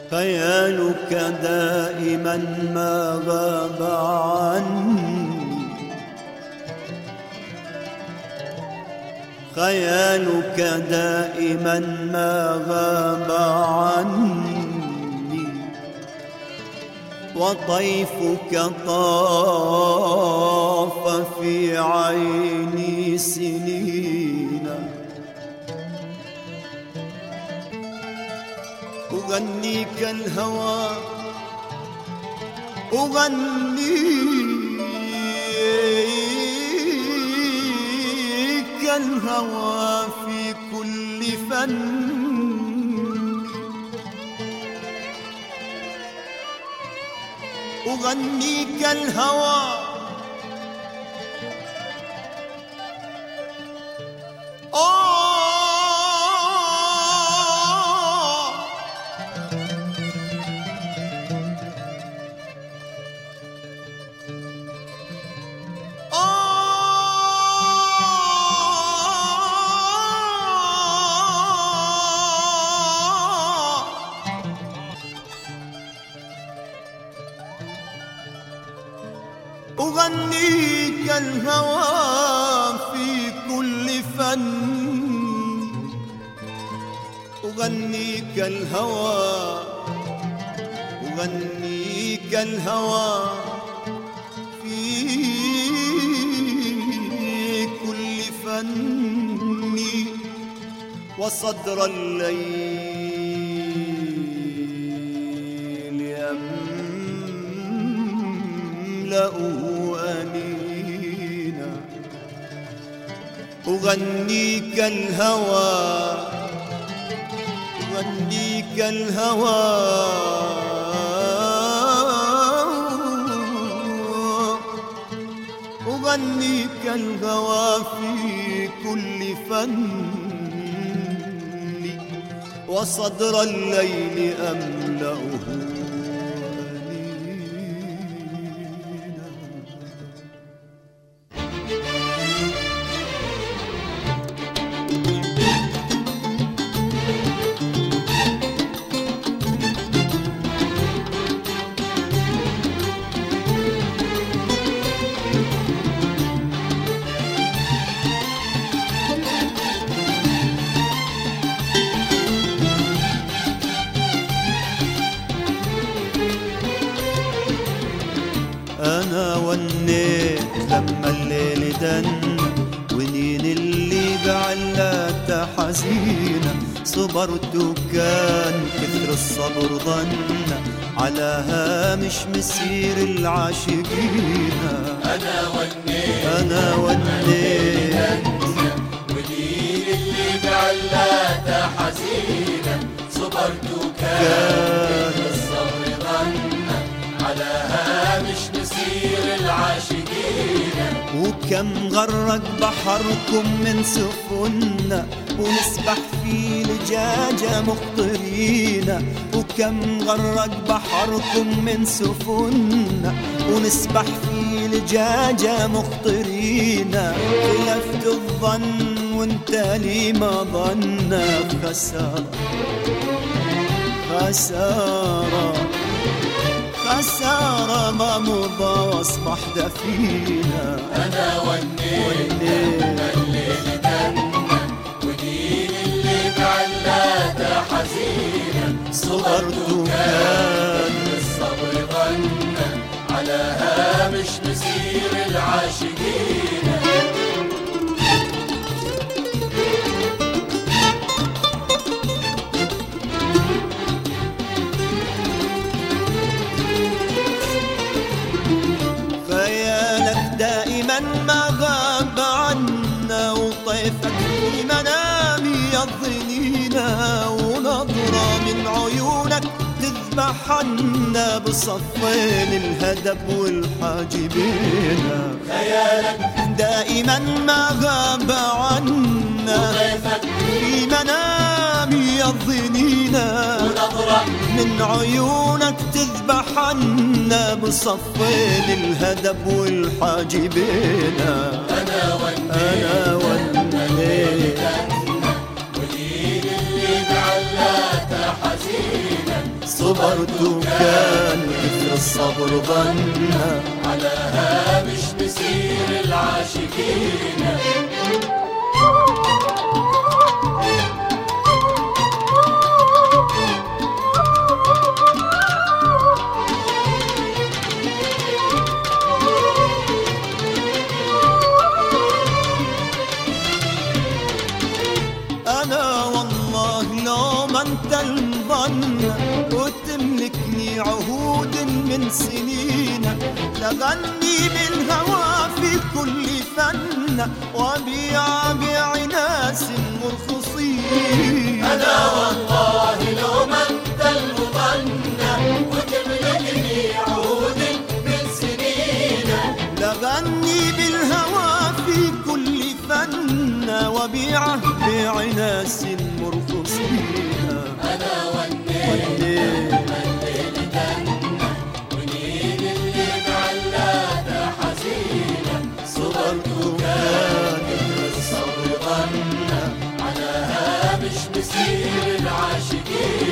خيالك دائما ما غاب عني، خيالك دائما ما غاب عني، وطيفك طاف في عيني سنين. أغنيك الهوى، أغنيك الهوى في كل فن، أغنيك الهوى أغنيك الهوى في كل فن، أغنيك الهوى، أغنيك الهوى في كل فن، وصدر الليل يملأه أنينا. أغنيك الهوى، أغنيك الهوى أغنيك الهوى في كل فن، وصدر الليل أملأه أنا ونيت لما الليل دن، ونين اللي بعلاتها حزينة، صبرت وكان كثر الصبر ظن على هامش مسير العاشقين. أنا ونيت، أنا ونيت ونين اللي بعلاتها حزينة، صبرت وكان كثر الصبر ظن على هامش مسير العاشقين. وكم غرق بحركم من سفننا، ونسبح في لجاجة مخطرين. وكم غرق بحركم من سفننا، ونسبح في لجاجة مخطرين. خلفت الظن وانت لي ما ظن، خسارة خسارة خسارة ما مضى واصبح دفينا. أنا ونيت الليل دنا، ودين اللي بعلاتها حزينة، صبرت وكان الصبر ظن على هامش مسير العاشقين. دائما ما غاب عنا، وطيفك في منامي يضنينا، ونظرة من عيونك تذبح عنا بصفين الهدب والحاجبين. خيالك دائما ما غاب عنا، وطيفك في منامي يضنينا، ونظرة من عيونك تذبح عنا بصفين الهدب والحاجبين. أنا ونيت ونيت ودين اللي بعلاتها حزينة، صبرت وكان كثر الصبر ظنا على هامش مسير العاشقين. أنا والله لو ما انت الظن وتملكني عهود من سنين لغني بالهوى في كل فن وبيع ناس مرخصين. أنا والله لو ما انت المظنة وتملكني عهود من سنين لغني بالهوى في كل فن وبيع ناس مرخصين. أنا والنيل الليل جنة ونيل اللي بعلاته حزينة صبرت وكان الصبر ظنة على هامش مسير العاشقين.